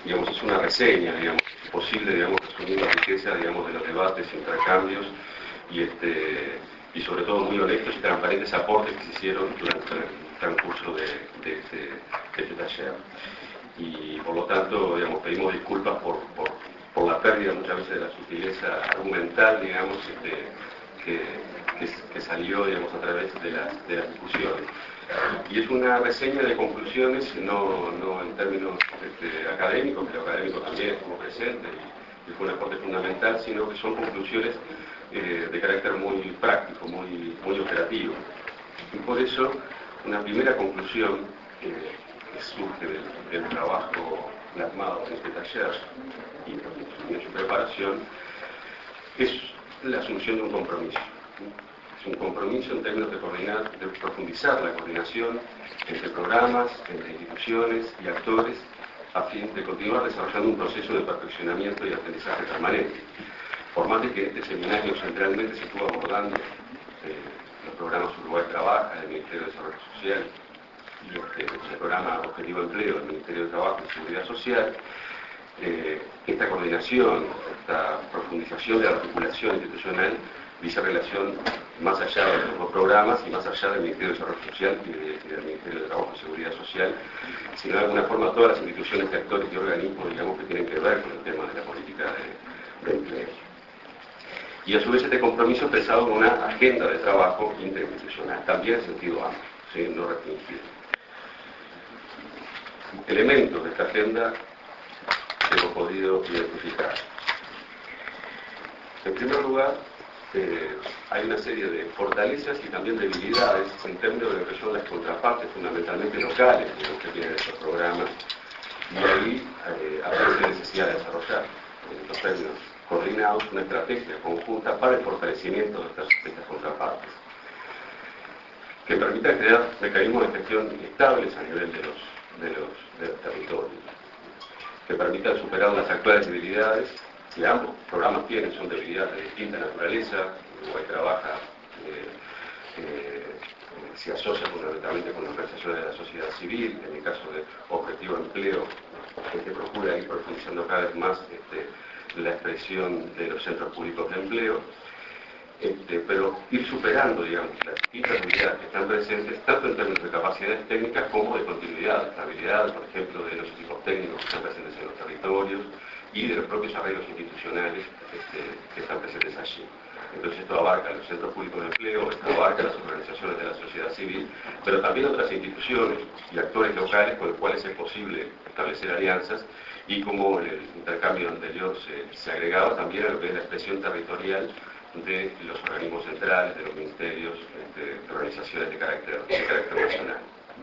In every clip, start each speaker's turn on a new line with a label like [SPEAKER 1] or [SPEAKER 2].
[SPEAKER 1] digamos, es una reseña, digamos, es posible, digamos, resumir la riqueza, digamos, de los debates, intercambios y sobre todo muy honestos y transparentes aportes que se hicieron durante el transcurso de este taller. Y por lo tanto, digamos, pedimos disculpas por la pérdida muchas veces de la sutileza argumental, digamos, que salió, digamos, a través de las discusiones. Y es una reseña de conclusiones, no en términos académicos, que lo académico también estuvo presente y fue un aporte fundamental, sino que son conclusiones de carácter muy práctico, muy operativo. Y por eso, una primera conclusión que surge del trabajo plasmado en este taller y en su preparación es la asunción de un compromiso. Es un compromiso en términos de profundizar la coordinación entre programas, entre instituciones y actores a fin de continuar desarrollando un proceso de perfeccionamiento y aprendizaje permanente. Por más de que este seminario centralmente se estuvo abordando los programas Uruguay Trabaja del Ministerio de Desarrollo Social y el programa Objetivo Empleo del Ministerio de Trabajo y Seguridad Social, esta coordinación, esta profundización de la articulación institucional dice relación más allá de los dos programas y más allá del Ministerio de Desarrollo Social y del Ministerio de Trabajo y Seguridad Social, sino de alguna forma todas las instituciones, actores y organismos, digamos, que tienen que ver con el tema de la política de empleo. Y a su vez este compromiso expresado con una agenda de trabajo interinstitucional, también en sentido amplio, ¿sí? No restringido. Elementos de esta agenda que hemos podido identificar. En primer lugar, hay una serie de fortalezas y también debilidades en términos de lo que son las contrapartes fundamentalmente locales que tienen estos programas, y ahí aparece la necesidad de desarrollar, en estos términos coordinados, una estrategia conjunta para el fortalecimiento de estas contrapartes, que permita crear mecanismos de gestión estables a nivel de los territorios, que permitan superar las actuales debilidades que ambos programas tienen. Son debilidades de distinta naturaleza. Uruguay Trabaja se asocia fundamentalmente con organizaciones de la sociedad civil. En el caso de Objetivo Empleo, que procura ir profundizando cada vez más la expresión de los centros públicos de empleo, pero ir superando, digamos, las distintas debilidades que están presentes, tanto en términos de capacidades técnicas como de continuidad, de estabilidad, por ejemplo, de los equipos técnicos que están presentes en los territorios y de los propios arreglos institucionales que están presentes allí. Entonces esto abarca los centros públicos de empleo, esto abarca las organizaciones de la sociedad civil, pero también otras instituciones y actores locales con los cuales es posible establecer alianzas, y como en el intercambio anterior se agregaba también a lo que es la expresión territorial de los organismos centrales, de los ministerios, de organizaciones de carácter nacional.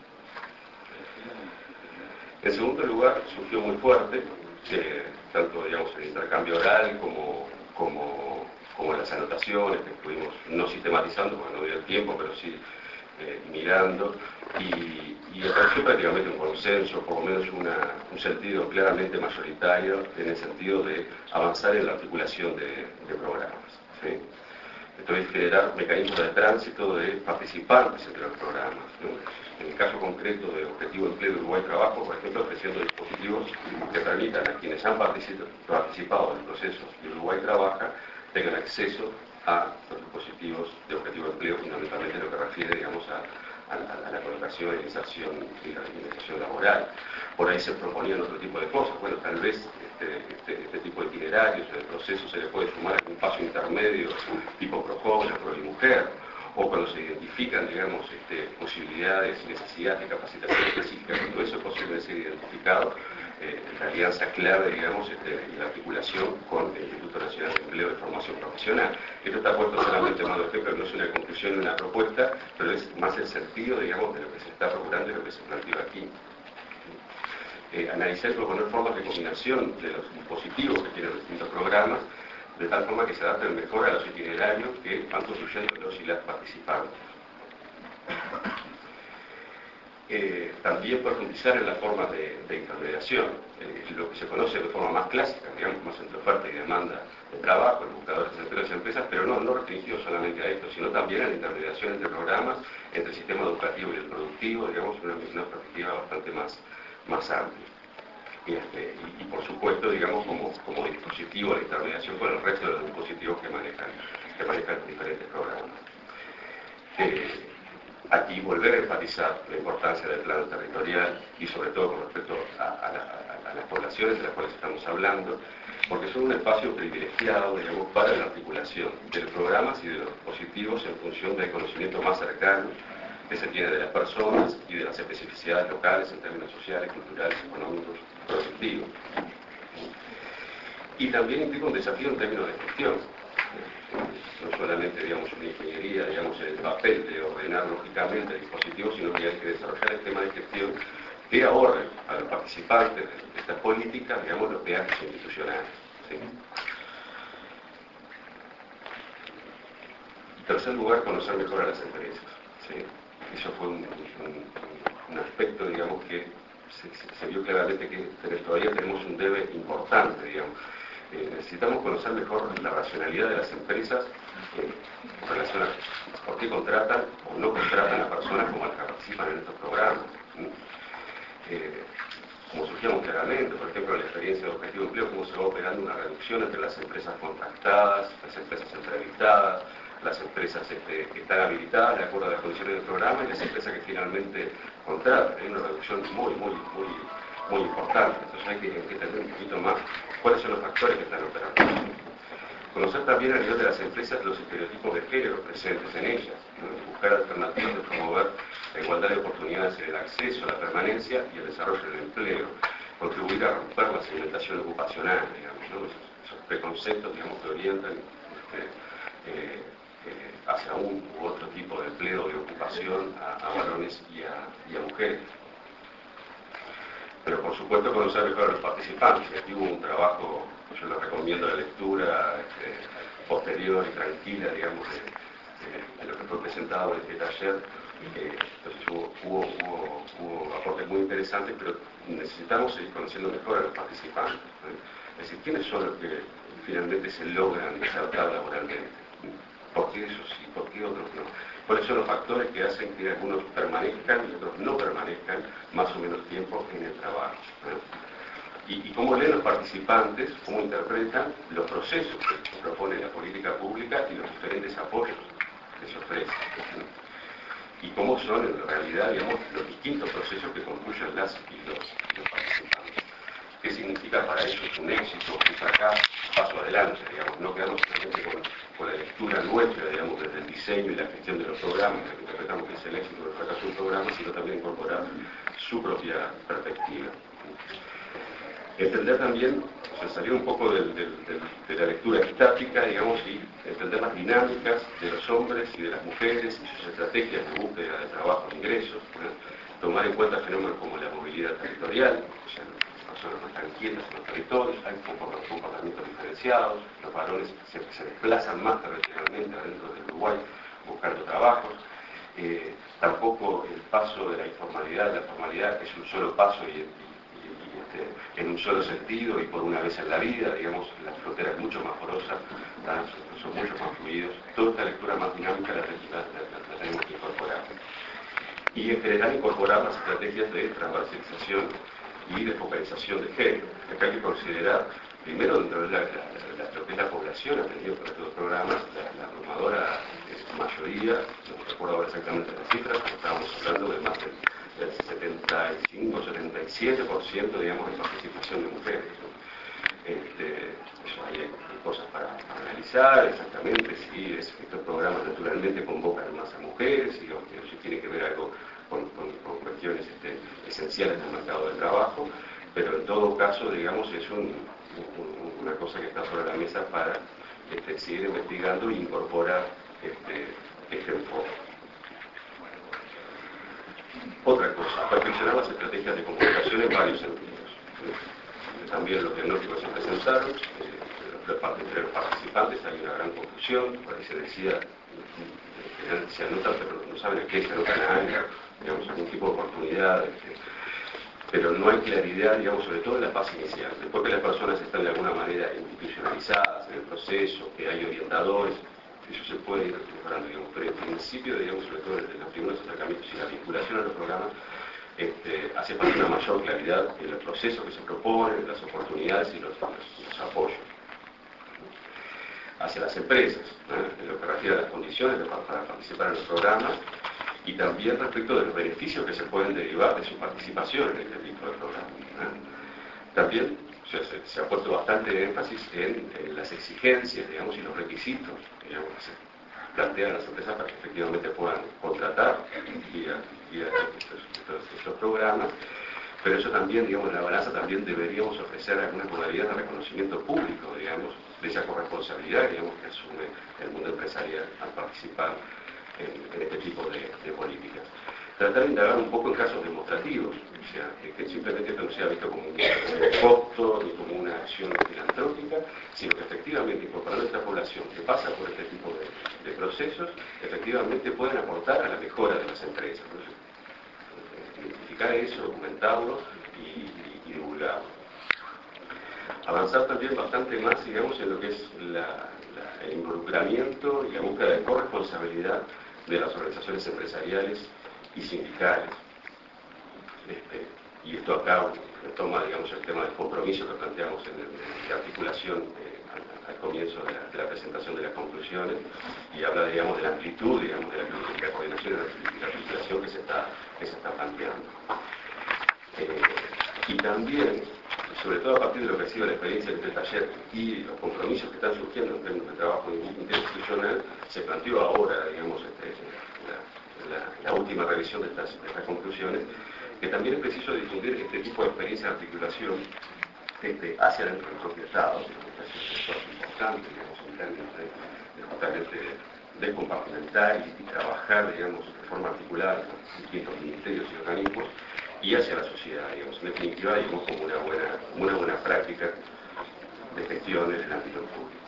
[SPEAKER 1] En segundo lugar, surgió muy fuerte, tanto, digamos, el intercambio oral como las anotaciones que estuvimos no sistematizando porque no dio el tiempo, pero sí mirando, y apareció prácticamente un consenso, por lo menos un sentido claramente mayoritario en el sentido de avanzar en la articulación de programas. ¿Sí? Entonces, generar mecanismos de tránsito de participantes entre los programas, ¿no? En el caso concreto de Objetivo Empleo de Uruguay Trabajo, por ejemplo, ofreciendo dispositivos que permitan a quienes han participado en el proceso de Uruguay Trabaja tengan acceso a los dispositivos de Objetivo Empleo, fundamentalmente en lo que refiere, digamos, a la colocación, inserción y la iniciación laboral. Por ahí se proponían otro tipo de cosas. Bueno, tal vez este tipo de itinerarios, en el proceso se le puede sumar un paso intermedio tipo pro-joven, pro-mujer, o cuando se identifican, digamos, posibilidades, necesidades de capacitación específica, cuando eso es posible de ser identificado, la alianza clave, digamos, y la articulación con el Instituto Nacional de Empleo de Formación Profesional. Esto está puesto solamente en modo de ejemplo, no es una conclusión ni una propuesta, pero es más el sentido, digamos, de lo que se está procurando y lo que se plantea aquí. Analizar y proponer formas de combinación de los dispositivos que tienen los distintos programas, de tal forma que se adapten mejor a los itinerarios que van construyendo los y las participantes. También profundizar en las formas de intermediación, lo que se conoce de forma más clásica, digamos, más entre oferta y demanda de trabajo, en buscadores de empleo y empresas, pero no restringido solamente a esto, sino también a la intermediación entre programas, entre el sistema educativo y el productivo, digamos, una perspectiva bastante más amplia. y por supuesto, digamos, como dispositivo de intermediación con el resto de los dispositivos que manejan los diferentes programas. Aquí volver a enfatizar la importancia del plano territorial y sobre todo con respecto a las poblaciones de las cuales estamos hablando, porque son un espacio privilegiado, digamos, para la articulación de los programas y de los dispositivos en función del conocimiento más cercano que se tiene de las personas y de las especificidades locales en términos sociales, culturales, económicos, productivos. Y también implica un desafío en términos de gestión. No solamente, digamos, una ingeniería, digamos, el papel de ordenar lógicamente el dispositivo, sino que hay que desarrollar el tema de gestión que ahorre a los participantes de estas políticas, digamos, los peajes institucionales. ¿Sí? En tercer lugar, conocer mejor a las empresas. ¿Sí? Eso fue un aspecto, digamos, que se vio claramente que todavía tenemos un debe importante, digamos. Necesitamos conocer mejor la racionalidad de las empresas en relación a por qué contratan o no contratan a personas como las que participan en estos programas. Como surgíamos claramente, por ejemplo, en la experiencia de Objetivo de Empleo, cómo se va operando una reducción entre las empresas contactadas, las empresas entrevistadas, las empresas que están habilitadas de acuerdo a las condiciones del programa y las empresas que finalmente contratan. Hay una reducción muy importante. Entonces hay que entender un poquito más cuáles son los factores que están operando. Conocer también a nivel de las empresas los estereotipos de género presentes en ellas, ¿no? Buscar alternativas de promover la igualdad de oportunidades en el acceso, la permanencia y el desarrollo del empleo, contribuir a romper la segmentación ocupacional, digamos, ¿no? Esos preconceptos, digamos, que orientan hacia un u otro tipo de empleo, de ocupación a varones y a mujeres. Pero por supuesto conocer mejor a los participantes. Aquí hubo un trabajo, yo les recomiendo la lectura posterior y tranquila, digamos, de lo que fue presentado en este taller. Entonces hubo aportes muy interesantes, pero necesitamos seguir conociendo mejor a los participantes, ¿no? Es decir, ¿quiénes son los que finalmente se logran insertar laboralmente? ¿Por qué esos sí? ¿Por qué otros no? ¿Cuáles son los factores que hacen que algunos permanezcan y otros no permanezcan más o menos tiempo en el trabajo, ¿no? Y cómo leen los participantes, cómo interpretan los procesos que propone la política pública y los diferentes apoyos que se ofrecen, ¿no? Y cómo son en realidad, digamos, los distintos procesos que concluyen las y los participantes. ¿Qué significa para ellos un éxito, un fracaso, un paso adelante, digamos? No quedarnos solamente con la lectura nuestra, digamos, desde el diseño y la gestión de los programas, que interpretamos que es el éxito o el fracaso de un programa, sino también incorporar su propia perspectiva. Entender también, o sea, salir un poco de la lectura estática, digamos, y entender las dinámicas de los hombres y de las mujeres y sus estrategias de búsqueda de trabajo e ingresos, ¿no? Tomar en cuenta fenómenos como la movilidad territorial, o sea, las personas no están quietas en los territorios, hay comportamientos diferenciados, los varones se desplazan más territorialmente adentro del Uruguay buscando trabajos. Tampoco el paso de la informalidad a la formalidad es un solo paso y en un solo sentido y por una vez en la vida, digamos, la frontera es mucho más porosa, son mucho más fluidos. Toda esta lectura más dinámica la tenemos que incorporar. Y en general incorporar las estrategias de transversalización y de focalización de género. Acá hay que considerar, primero, dentro de lo que es la población atendido por estos programas, la abrumadora mayoría, no recuerdo ahora exactamente las cifras, pero estábamos hablando de más del 75-77%, digamos, de participación de mujeres, ¿no? Eso hay cosas para analizar exactamente, si estos programas naturalmente convocan más a mujeres, si tiene que ver algo con cuestiones esenciales del mercado del trabajo, pero en todo caso, digamos, es una cosa que está sobre la mesa para seguir investigando e incorporar este enfoque. Otra cosa, perfeccionar las estrategias de comunicación en varios sentidos. También los diagnósticos se presentaron, entre los participantes hay una gran confusión, por ahí se decía, se anotan, pero no saben a qué se anotan a algo, digamos, algún tipo de oportunidad, pero no hay claridad, digamos, sobre todo en la fase inicial. Después que las personas están de alguna manera institucionalizadas en el proceso, que hay orientadores, eso se puede ir mejorando, digamos, pero en principio, digamos, sobre todo en los primeros acercamientos y la vinculación a los programas, hace falta una mayor claridad en los procesos que se proponen, las oportunidades y los apoyos hacia las empresas, en lo que refiere a las condiciones para participar en los programas y también respecto de los beneficios que se pueden derivar de su participación en este tipo de programas. También se ha puesto bastante énfasis en las exigencias, digamos, y los requisitos, digamos, que se plantean las empresas para que efectivamente puedan contratar vía estos programas, pero eso también, digamos, en la balanza también deberíamos ofrecer alguna modalidad de reconocimiento público, digamos, de esa corresponsabilidad, digamos, que asume el mundo empresarial al participar en este tipo de políticas. Tratar de indagar un poco en casos demostrativos, o sea, que simplemente esto no sea visto como un costo ni como una acción filantrópica, sino que efectivamente incorporando a esta población que pasa por este tipo de procesos, efectivamente pueden aportar a la mejora de las empresas. Entonces, identificar eso, documentarlo y divulgarlo. Avanzar también bastante más, digamos, en lo que es el involucramiento y la búsqueda de corresponsabilidad de las organizaciones empresariales y sindicales. Y esto acá toma, digamos, el tema del compromiso que planteamos en la articulación al comienzo de la presentación de las conclusiones y habla, digamos, de la amplitud, digamos, de la coordinación y la articulación que se está planteando. Y también, sobre todo a partir de lo que ha sido la experiencia de este taller y los compromisos que están surgiendo en términos de trabajo interinstitucional, se planteó ahora, digamos, la última revisión de estas conclusiones, que también es preciso difundir este tipo de experiencia de articulación hacia dentro del propio Estado, que es un sector importante, digamos, en términos justamente de compartimentar y trabajar, digamos, de forma articulada con distintos ministerios y organismos, y hacia la sociedad, digamos, en definitiva, digamos, como una buena práctica de gestión en el ámbito público.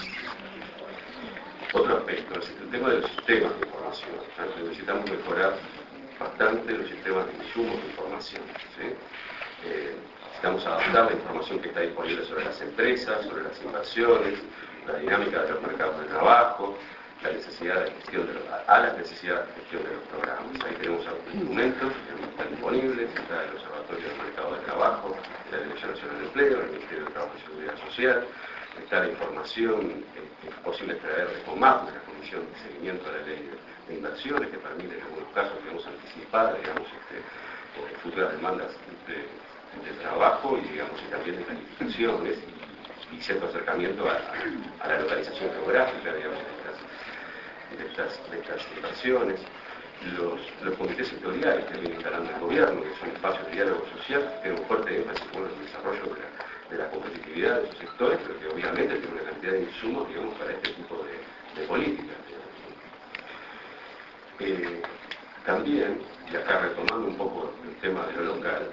[SPEAKER 1] Otro aspecto es el tema de los sistemas de información. Necesitamos mejorar bastante los sistemas de insumos de información. ¿Sí? Necesitamos adaptar la información que está disponible sobre las empresas, sobre las inversiones, la dinámica de los mercados de trabajo, la necesidad de gestión a las necesidades de gestión de los programas. Ahí tenemos algunos documentos que están disponibles, está el Observatorio del Mercado de Trabajo, la Dirección Nacional de Empleo, el Ministerio de Trabajo y Seguridad Social, está la información que es posible extraer de COMAP, de la Comisión de Seguimiento de la Ley de Inversiones, que permite en algunos casos, digamos, anticipar, digamos, futuras demandas de trabajo y, digamos, y también de calificaciones y cierto acercamiento a la localización geográfica, digamos, de estas inversiones. Los comités sectoriales que vienen instalando el gobierno, que son espacios de diálogo social, que tienen un fuerte énfasis en el desarrollo de la competitividad de sus sectores, pero que obviamente tienen una cantidad de insumos, digamos, para este tipo de políticas. También, y acá retomando un poco el tema de lo local,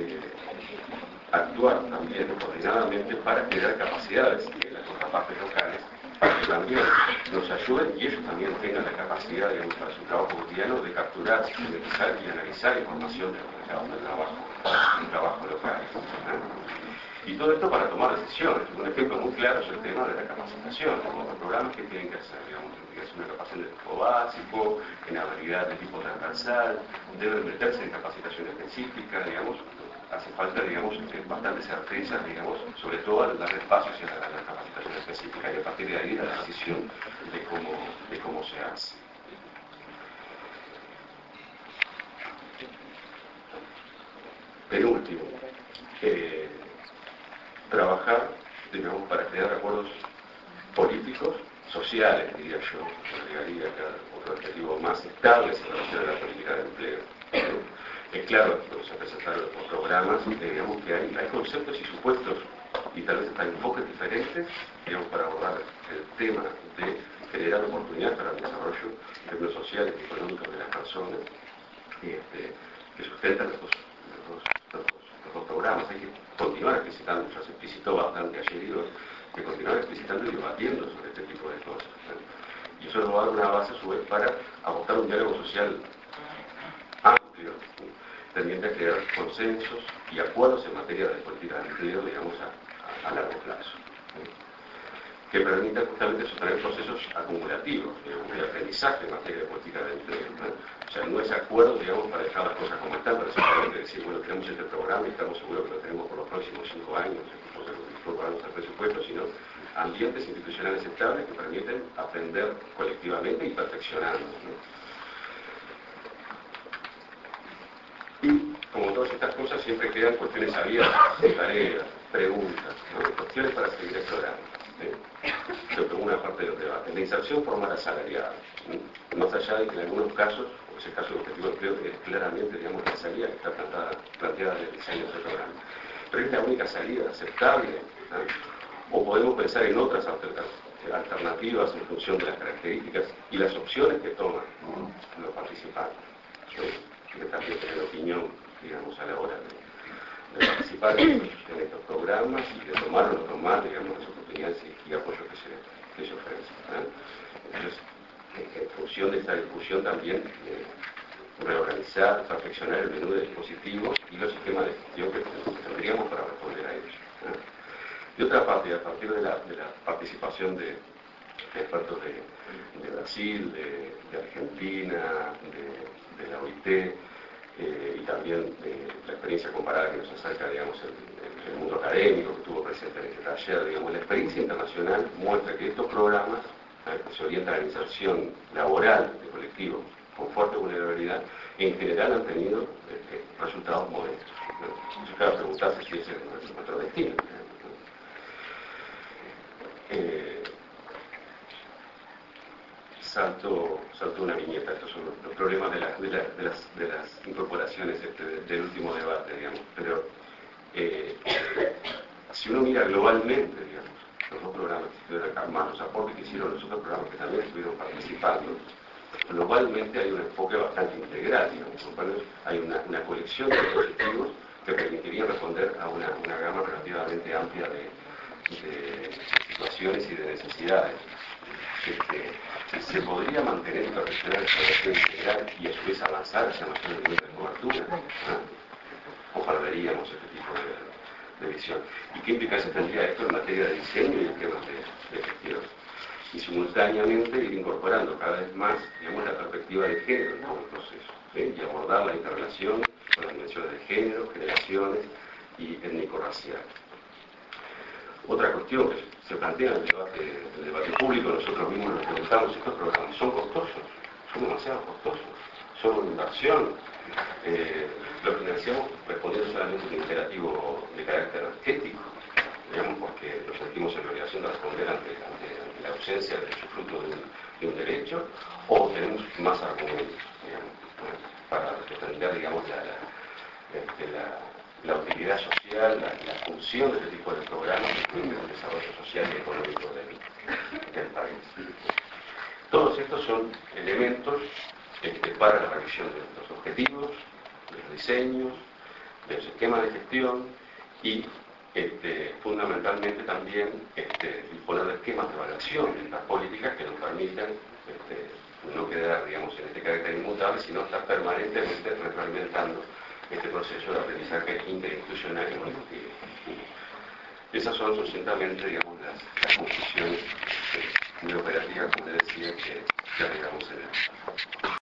[SPEAKER 1] actuar también coordinadamente para crear capacidades en las contrapartes locales que también nos ayuden y ellos también tengan la capacidad, digamos, para su trabajo cotidiano de capturar, sintetizar y analizar información de los mercados de trabajo local. Y todo esto para tomar decisiones. Un ejemplo muy claro es el tema de la capacitación, los programas que tienen que hacer, digamos, que es una capacitación de tipo básico, en habilidad de tipo transversal, deben meterse en capacitación específica, digamos, hace falta, digamos, bastante certeza, digamos, sobre todo al dar espacio hacia la capacitación específica y a partir de ahí la decisión de cómo se hace. Penúltimo, trabajar, digamos, para crear acuerdos políticos, sociales, diría yo, agregaría acá otro adjetivo más estables en relación a la política de empleo. Es claro, vamos a presentar los programas, digamos que hay conceptos y supuestos y tal vez hasta enfoques diferentes, digamos, para abordar el tema de generar oportunidades para el desarrollo en términos sociales y económicos de las personas que sustentan los dos programas. Hay que continuar explicitando, ya se explicitó bastante ayer y hoy, que continuar explicitando y debatiendo sobre este tipo de cosas. Y eso nos va a dar una base a su vez para abordar un diálogo social amplio, tendiente a crear consensos y acuerdos en materia de política de empleo, digamos, a largo plazo. que permitan justamente sostener procesos acumulativos, de aprendizaje en materia de política de empleo, ¿no? O sea, no es acuerdo, digamos, para dejar las cosas como están, para simplemente decir, bueno, tenemos este programa y estamos seguros que lo tenemos por los próximos 5 años, porque incorporamos al presupuesto, sino ambientes institucionales estables que permiten aprender colectivamente y perfeccionarnos, ¿no? Y como todas estas cosas siempre quedan cuestiones abiertas, tareas, preguntas, ¿no? Cuestiones para seguir explorando. Pero una parte del debate, la inserción formal asalariada, más allá de que en algunos casos, como es el caso del objetivo de empleo, es claramente, digamos, la salida que está planteada en el diseño del programa. Pero es la única salida aceptable, ¿no? O podemos pensar en otras alternativas en función de las características y las opciones que toman los participantes, que también tienen opinión, digamos, a la hora de participar en estos programas y de tomar o no tomar, digamos, las oportunidades y apoyo que se ofrecen, ¿no? Entonces, en función de esta discusión también, reorganizar, perfeccionar el menú de dispositivos y los sistemas de gestión que tendríamos para responder a ellos, ¿no? De otra parte, a partir de la participación de expertos de Brasil, de Argentina, de la OIT, y también la experiencia comparada que nos acerca, digamos, el mundo académico que estuvo presente en este taller, digamos, la experiencia internacional muestra que estos programas que se orientan a la inserción laboral de colectivos con fuerte vulnerabilidad, en general han tenido resultados modestos, ¿no? Entonces, cabe preguntarse si ese es nuestro destino. Salto una viñeta. Estos son los problemas de las incorporaciones del último debate, digamos. Pero si uno mira globalmente, digamos, los dos programas que estuvieron acá, más los aportes que hicieron los otros programas que también estuvieron participando, globalmente hay un enfoque bastante integral, digamos. Hay una colección de dispositivos que permitirían responder a una gama relativamente amplia de situaciones y de necesidades. Se podría mantener y perfeccionar esta relación integral y a su vez avanzar hacia mayor nivel de cobertura, ¿no? O perderíamos este tipo de visión. ¿Y qué implicancias tendría esto en materia de diseño y esquemas de gestión? Y simultáneamente ir incorporando cada vez más, digamos, la perspectiva de género en todo el proceso, ¿sí? Y abordar la interrelación con las dimensiones de género, generaciones y étnico-racial. Otra cuestión que se plantea en el debate público, nosotros mismos nos preguntamos, estos programas son costosos, son demasiado costosos, son una inversión. Lo financiamos respondiendo solamente a un imperativo de carácter ético, digamos, porque nos sentimos en la obligación de responder ante la ausencia del fruto de un derecho, o tenemos más argumentos, digamos, para defender, digamos, la utilidad social, la función de este tipo de programas que permiten el desarrollo social y económico del país. Todos estos son elementos para la revisión de los objetivos, de los diseños, de los esquemas de gestión y fundamentalmente también disponer de esquemas de evaluación de estas políticas que nos permitan no quedar, digamos, en este carácter inmutable, sino estar permanentemente retroalimentando este proceso de aprendizaje interinstitucional y cognitivo. Esas son sucintamente, digamos, las conclusiones muy operativas, como les decía, que agregamos en el